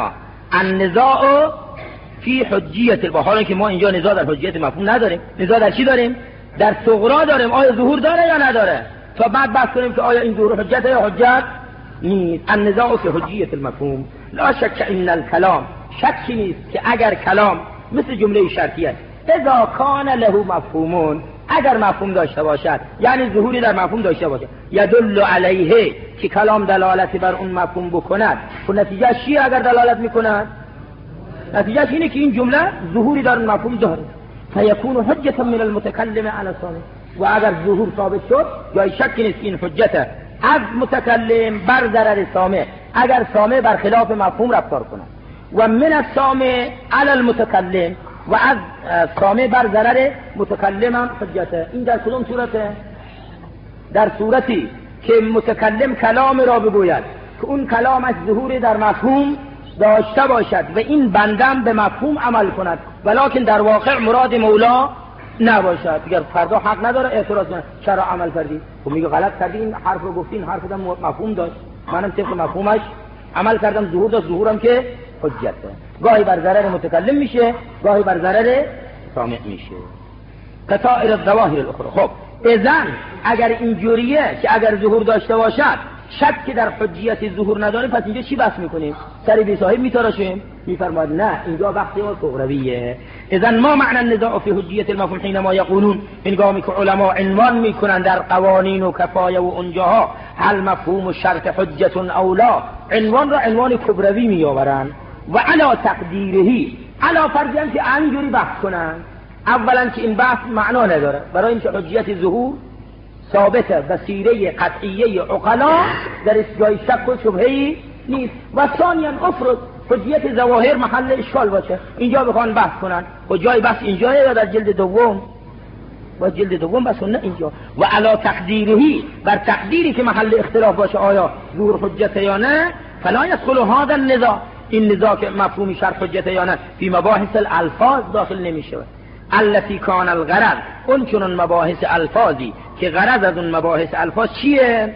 النزاع فی حجیت، با حالی که ما اینجا نزاع در حجیت مفهوم نداریم، نزاع در چی داریم؟ در صغرا داریم، آیا ظهور داره یا نداره، تا بعد بحث کنیم که آیا این ظهور حجت یا حجت نیست. النزاع فی حجیت المفهوم لا شک ان الکلام، شکی نیست که اگر کلام مثل جمله شرطیه اذا کان له مفهومون، اگر مفهوم داشته باشد، یعنی ظهوری در مفهوم داشته باشد، یدل علیه، که کلام دلالتی بر اون مفهوم بکند، و نتیجه چیه اگر دلالت میکند؟ نتیجه اینه که این جمله ظهوری در مفهوم داره. فیکون حجتا من المتکلم علی الثانی، و اگر ظهور ثابت شد جای شکی نیست این حجت از متکلم بر ضرر سامع، اگر سامع بر خلاف مفهوم رفتار کنه، و من السامع علی المتکلم، و از سامع بر ضرر متکلم هم حجته. این در کدوم صورته؟ در صورتی که متکلم کلام را بگوید که اون کلامش ظهور در مفهوم داشته باشد و این بندم به مفهوم عمل کند، ولکن در واقع مراد مولا نباشد. دیگر فردا حق نداره اعتراض کنه چرا عمل کردی؟ خب میگه غلط کردی، این حرف رو گفتی، این حرف هم مفهوم داشت، منم طبق مفهومش عمل کردم، ظهور داشت، ظهورم که حجته. گاهی بر ضرر متکلم میشه، گاهی بر ضرر سامع میشه. کسائر الظواهر الاخرى. خب اذن اگر اینجوریه که اگر ظهور داشته باشد شک که در حجیت ظهور نداره، پس اینجا چی بحث میکنیم؟ سری بی صاحب میتراشیم؟ میفرماد نه، اینجا بحث ما صغرویه. اذن ما معنی النزاع فی حجیت المفهوم حینما یقولون، هنگامی که علما عنوان میکنن در قوانین و کفایه و اونجاها هل مفهوم شرط حجت او لا، عنوان را عنوان کبروی میآورن و علا تقدیرهی، علا فرضی هم که اینجوری بحث کنن. اولا که این بحث معنا نداره، برای اینکه حجیت ظهور ثابته بصیره قطعیه عقلا، در جای شک و شبهه‌ای نیست. و ثانیا افرض حجیت ظواهر محل اشکال باشه، اینجا بخوان بحث کنن، و جای بحث اینجا یا در جلد دوم؟ و جلد دوم بس نه اینجا. و علا تقدیرهی، بر تقدیری که محل اختلاف باشه آیا ظهور حجت یا نه، فلا يدخل هذا النزاع، این نزاع که مفهوم شرط حجت یا نه فی مباحث الالفاظ داخل نمیشه. التي کان الغرض، اون چنون مباحث الفاظی که غرض از اون مباحث الفاظ چیه؟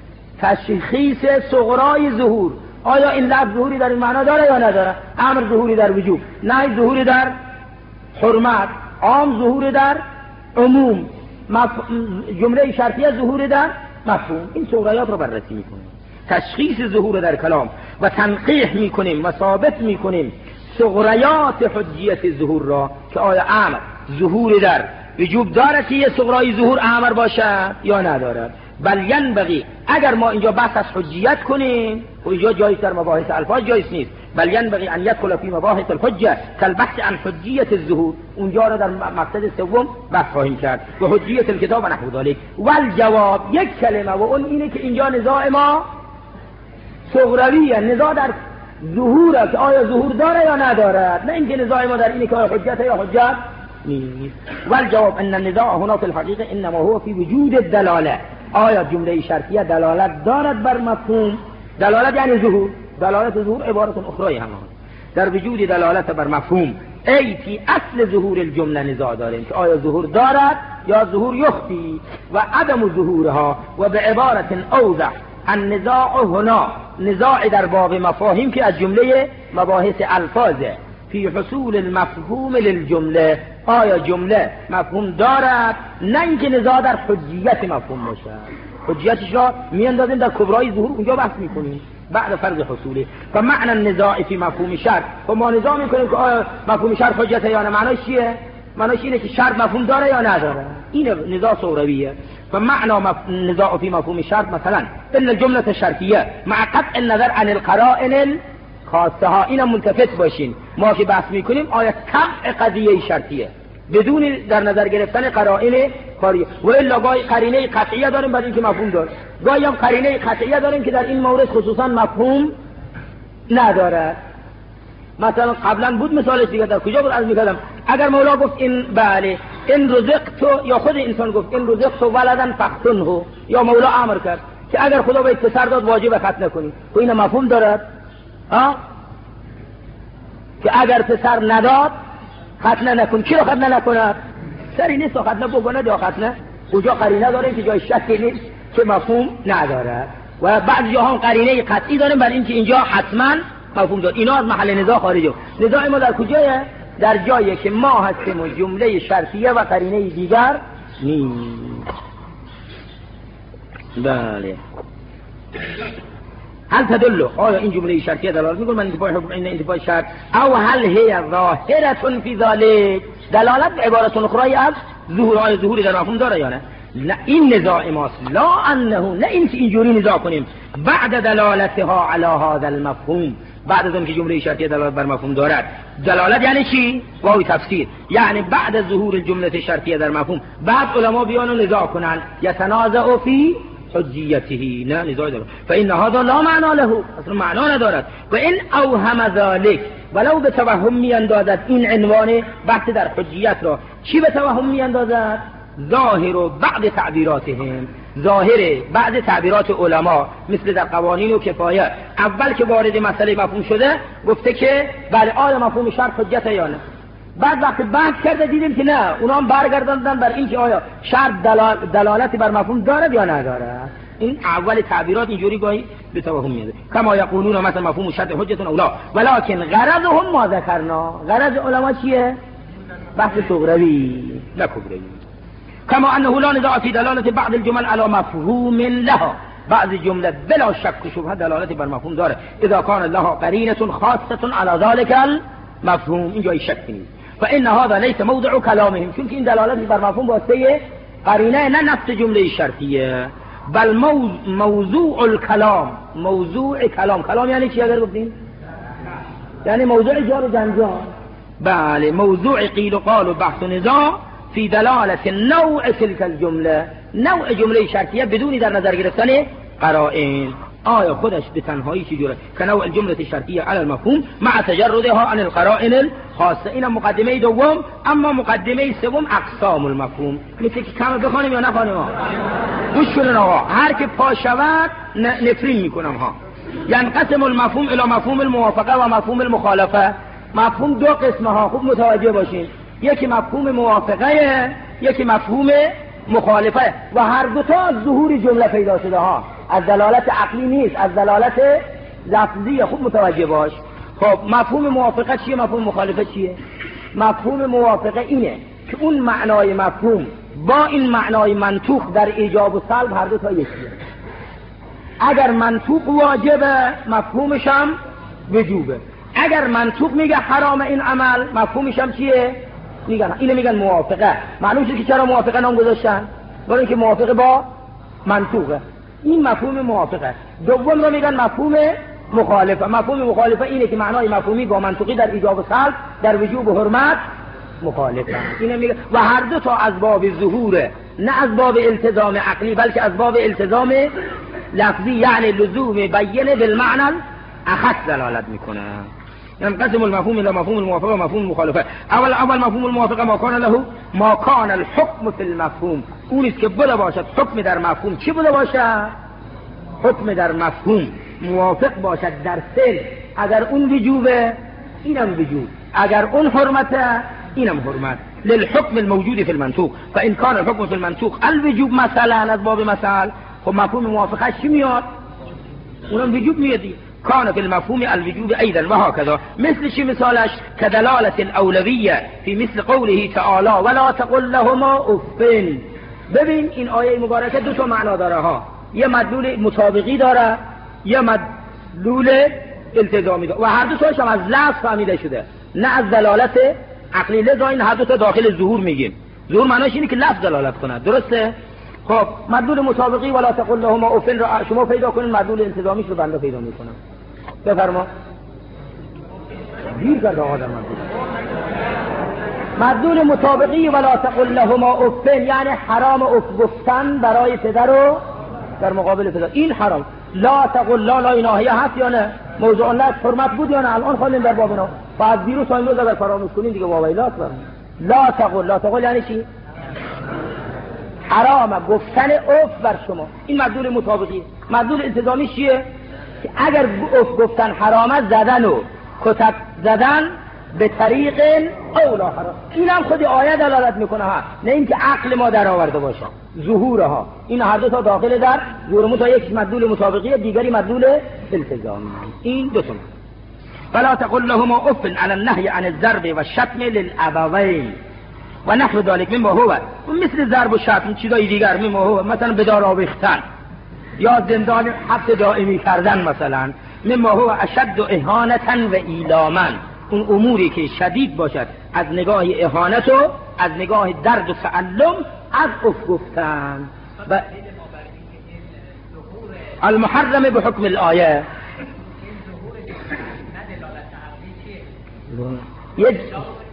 تشخیص صغرای ظهور. آیا این لفظ ظهوری در این معنا داره یا نداره؟ امر ظهوری در وجوب، نهی ظهوری در حرمت، عام ظهوری در عموم، مف... جمله شرطیه ظهوری در مفهوم. این صغرایات رو بررسی میکنیم، تشخیص ظهور در کلام و تنقیح میکنیم و ثابت میکنیم صغرایات حجیت ظهور را که آیا امر ظهوری در وجوب داره که یه صغرای ظهور امر باشد یا ندارد. بل ینبغی، اگر ما اینجا بحث از حجیت کنیم و اینجا جایز در مباحث الفاظ جایز نیست، بل ینبغی ان یدخل فی مباحث الحجه کالبحث عن حجیت الظهور، اونجا رو در مقصد سوم بحث خواهیم کرد و حجیت الکتاب و نحو ذلک. والجواب، یک کلمه و اون اینه که اینجا نزاع ما صغرویه، نزاع در ظهوره که آیا ظهور داره یا ندارد، نه اینکه نزاع ما در اینه که آیا حجت یا حجت نیست. والجواب ان النزاع هنا في الحقیقه انما هو في وجود الدلاله. آیا جمله شرطیه دلالت دارد بر مفهوم؟ دلالت یعنی ظهور، دلالت ظهور عبارت اخرى هم در وجود دلالت بر مفهوم. ای فی اصل ظهور الجمله نزاع داریم که آیا ظهور دارد یا ظهور یخفی و عدم ظهورها. و به عبارت اوضح النزاع هنا، نزاع در باب مفاهیم که از جمله مباحث الفاظه، فی حصول المفهوم للجمله، آیا جمله مفهوم دارد، نه اینکه نزاع در حجیت مفهوم باشد. حجیتش را میاندازیم در کبرای ظهور، اونجا بحث میکنیم بعد فرض حصوله. و معنی النزاع فی مفهوم شرط، و ما نزاع میکنیم که آیا مفهوم شرط حجت یا نه. معنیش چیه؟ معنیش اینه که شرط مفهوم داره یا نداره. این نزاع صغرویه. و معنی مف... نزاع فی مفهوم شرط مثلا ان الجمله الشرطیه مع قطع النظر عن القرائن خاصه ها. اینا ملتفت باشین، ما که بحث میکنیم آیا طبع قضیه شرطیه بدون در نظر گرفتن قرائن کاریه، و الا گاهی قرینه قطعیه داریم برای اینکه مفهوم داره، گاهی هم قرینه قطعیه داریم که در این مورد خصوصا مفهوم نداره. مثلا قبلا بود مثالش دیگه، در کجا بود عرض میکردم، اگر مولا گفت این بله این رزقت، یا خود انسان گفت این رزقت ولدن فختنه، یا مولا امر کرد که اگر خدا به پسر داد واجب ختنه کنی، و این مفهوم دارد ها که اگر پسر نداد ختنه نکن. کی رو ختنه نکند؟ سری نیست ختنه بکنه یا ختنه. کجا قرینه داریم که جای شکی نیست که مفهوم نداره، و بعضی جاها قرینه قطعی داریم برای اینکه اینجا حتما مفهوم داره. اینا از محل نزاع خارجه. نزاع ما در کجایه؟ در جایی که ما هستیم و جمله شرطیه و قرینه دیگر نیست. بله. هل تدل، آیا این جمله شرطیه دلالت میکنه من انتفاع حکم این انتفاع شرط، او هل هی ظاهرة فی ذلک، دلالت به عبارت اخرى از ظهور، آیا ظهوری در مفهوم داره یا نه. نه این نزاع ماست، لا انه، نه این که اینجوری نزاع کنیم بعد دلالتها علی هذا المفهوم، بعد از اینکه جمله شرطیه دلالت بر مفهوم دارد. دلالت یعنی چی؟ واو تفسیر، یعنی بعد ظهور جمله شرطیه در مفهوم بعد علما بیان و نزاع کنن یتنازع فی حجیته، نه نزاع داره. فإن هذا لا معنی له، اصلا معنا ندارد. و این اوهم ذلك، ولو به توهم میاندازد این عنوان بحث در حجیت را، چی به توهم میاندازد؟ ظاهر و بعد تعبیراتهم، ظاهر بعد تعبیرات علما، مثل در قوانین و کفایه. اول که وارد مسئله مفهوم شده گفته که بله آیا مفهوم شرط حجت یا نه، بعد وقتی بحث کرده دیدیم که نه، اونا هم برگرداندن بر این که آیا شرط دلال دلالتی بر مفهوم دارد یا ندارد. این اول تعبیرات اینجوری گاهی به توهم میاد. کما یقولون مثلا مفهوم شرط حجت اولا، ولکن غرضهم ما ذکرنا، غرض علما چیه؟ بحث صغروی نه کبروی. کما انه لا نزاع فی دلالت بعض الجمل علی مفهوم لها، بعض جمله بلا شک و شبهه دلالتی بر مفهوم داره اذا کان لها قرینه خاصه علی ذلك المفهوم، اینجا شک نیست. فان هذا ليس موضع كلامهم، چون این دلالت بر مفهوم واسطه قرینه نه نفس جمله شرطیه، بل موضوع الكلام، موضوع کلام. کلام یعنی چی اگر گفتیم؟ یعنی موضوع جار و جنجال. بله، موضوع قیل و قال و بحث و نزاع فی دلالت نوع تلك الجمله، نوع جمله شرطیه بدونی در نظر گرفتن قرائن. آیا خودش به تنهایی چجوره که نوع الجمله شرطیه علی المفهوم مع تجردها عن القرائن الخاصه. این مقدمه دوم. اما مقدمه سوم اقسام المفهوم، مثل که کم بخوانیم یا نخوانیم ها؟ گوش کنن آقا، هر که پا شود نفرین میکنم ها. ینقسم المفهوم الی مفهوم الموافقه و مفهوم المخالفه. مفهوم دو قسمه ها، خوب متوجه باشین. یکی مفهوم موافقه، یکی مفهوم مخالفه و هر دو تا از ظهور جمله پیدا شده ها، از دلالت عقلی نیست، از دلالت لفظی. خوب متوجه باش. خب مفهوم موافقه چیه؟ مفهوم مخالفه چیه؟ مفهوم موافقه اینه که اون معنای مفهوم با این معنای منطوق در ایجاب و سلب هر دو تا یکیه. اگر منطوق واجبه مفهومش هم وجوبه. اگر منطوق میگه حرام این عمل مفهومش هم چیه؟ میگن اینو میگن موافقه. معلوم شد که چرا موافقه نام گذاشتن؟ برای اینکه موافقه با منطوقه. این مفهوم موافقه. دوم رو میگن مفهوم مخالفه. مفهوم مخالفه اینه که معنای مفهومی با منطوقی در ایجاب و سلب، در وجوب و حرمت مخالفه. اینو میگه و هر دو تا از باب ظهوره، نه از باب التزام عقلی بلکه از باب التزام لفظی، یعنی لزوم بیانه بالمعنى اخص دلالت میکنه. ينقسم المفهوم الى مفهوم الموافقه و مفهوم المخالفه. اول اول مفهوم الموافقه ما کان له ما کان الحكم في المفهوم، اون است که بوده باشد حکم در مفهوم. چی بوده باشد؟ حکم در مفهوم موافق باشد در فعل. اگر اون وجوبه اینم وجوب، اگر اون حرمته اینم حرمت. للحكم الموجود في المنطوق فان كان الحكم في المنطوق الوجوب مثلا، از باب مثال، خب مفهوم موافقه چی میاد؟ اونم وجوب میاد. كان في المفهوم الوجوب ايضا وهكذا. مثل چی مثالش؟ كدلالة الاولوية في مثل قوله تعالى ولا تقل لهما اف. ببین این آیه مبارکه دو تا معنا داره ها، یه مدلول مطابقی داره، یه مدلول التزامی داره و هر دو تاش هم از لفظ فهمیده شده، نه از دلالت عقلی. لذا این هر دو تا داخل ظهور میگیم. ظهور معناش اینه که لفظ دلالت کنه، درسته؟ خب مدلول مطابقی ولا تقل لهما اف را شما پیدا کنین، مدلول التزامیش رو بنده پیدا میکنم. بفرما. دیر کرده آدم. مدلول مطابقی ولا تقل لهما اف یعنی حرام اف گفتن برای پدر و در مقابل پدر. این حرام. لا تقل لا لا ناهیه هست یا نه؟ موضوع الله حرمت بود یا نه؟ الان خواهیم در باب اینا بعد دیروز تا امروز اگر فراموش کنین دیگه واویلات برم. لا تقل لا تقل یعنی چی؟ حرام گفتن اف بر شما. این مدلول مطابقی. مدلول التزامی چیه؟ که اگر اف گفتن حرامه زدن و کتک زدن به طریق اولا حرام. این هم خودی آیه دلالت میکنه ها، نه اینکه عقل ما در آورده باشه. ظهورها این هر دو تا داخل در ظهور تا یک مدلول مطابقی، دیگری مدلول التزامی. این دو تا. فلا تقل لهما اف على النهي عن الضرب والشتم للابوين و نحو ذلك مما هو مثل ضرب و شتم چیزای دیگر مما هو مثلا به دار آویختن یا زندان حبس دائمی کردن، مثلا مما هو اشد اهانتا و ایلاما، اون اموری که شدید باشد از نگاه اهانت و از نگاه درد و تعلم از اف گفتن. و المحرم به حکم الآیه یک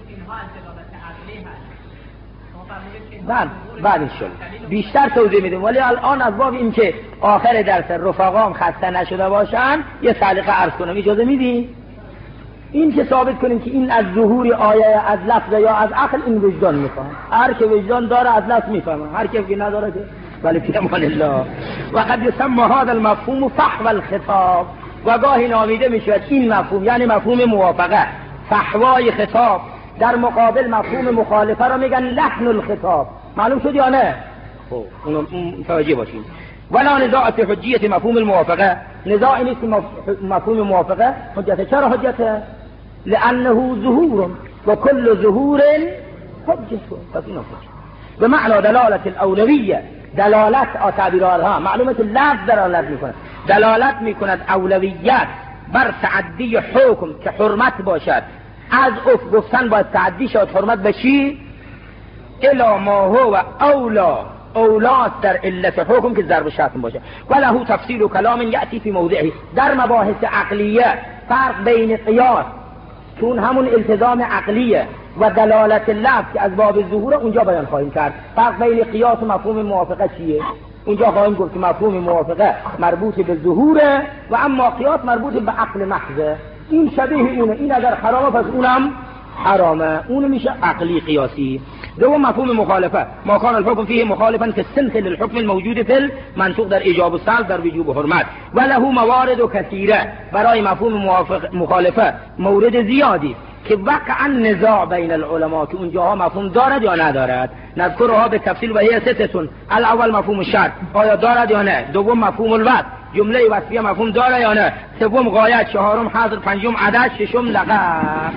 بعد بعد انشالله بیشتر توضیح میدیم، ولی الان از باب این که آخر درس رفقام خسته نشده باشن یه سلیقه عرض کنم، اجازه میدی؟ این که ثابت کنیم که این از ظهور آیه از لفظ یا از عقل، این وجدان میفهم. هر که وجدان داره از لفظ میفهمه، هر که نداره که ولی فی امان الله. و قد یسمى هذا المفهوم فحوى الخطاب، و گاهی نامیده میشود این مفهوم یعنی مفهوم موافقه، فحوای خطاب. در مقابل مفهوم مخالفه رو میگن لحن الخطاب. معلوم شد یا نه؟ خب اونو توجه باشین. ولا نزاع فی حجیت مفهوم الموافقه، نزاعی نیست مفهوم موافقه حجته. چرا حجته؟ لانه ظهور و کل ظهور حجته. پس اینو به معنی دلالت الاولویه، دلالت تعبیرها معلومه لفظ دلالت میکنه، دلالت میکند اولویت بر تعدی حکم که حرمت باشد. از اف گفتن باید تعدی شد حرمت به چی؟ الا ما هو اولا، اولاست در علت حکم که ضرب شتم باشه. وله تفصیل و کلام یأتی فی موضعه. در مباحث عقلیه فرق بین قیاس چون همون التزام عقلیه و دلالت لفظ که از باب ظهور اونجا بیان خواهیم کرد. فرق بین قیاس و مفهوم موافقه چیه؟ اونجا خواهیم گفت که مفهوم موافقه مربوط به ظهوره و اما قیاس مربوط به عقل محضه. این شبیه اونه، این اگر حرامه پس اونم حرامه، اونو میشه عقلی قیاسی. دوم مفهوم مخالفه، ما کان الحکم فیه مخالفا که سنخ للحکم الموجود فی المنطوق در ایجاب و سلب در وجوب و حرمت و له موارد و کثیره. برای مفهوم موافق مخالفه مورد زیادی که وقعا نزاع بین العلماء که اونجاها مفهوم دارد یا ندارد، نذکرها به تفصیل و هی ستتون. الاول مفهوم شرط آیا دارد یا نه، دوم مفهوم الوصف جمله وصفیه مفهوم داره یا نه، سوم غایت، چهارم حذر، پنجم عدد، ششم لقب.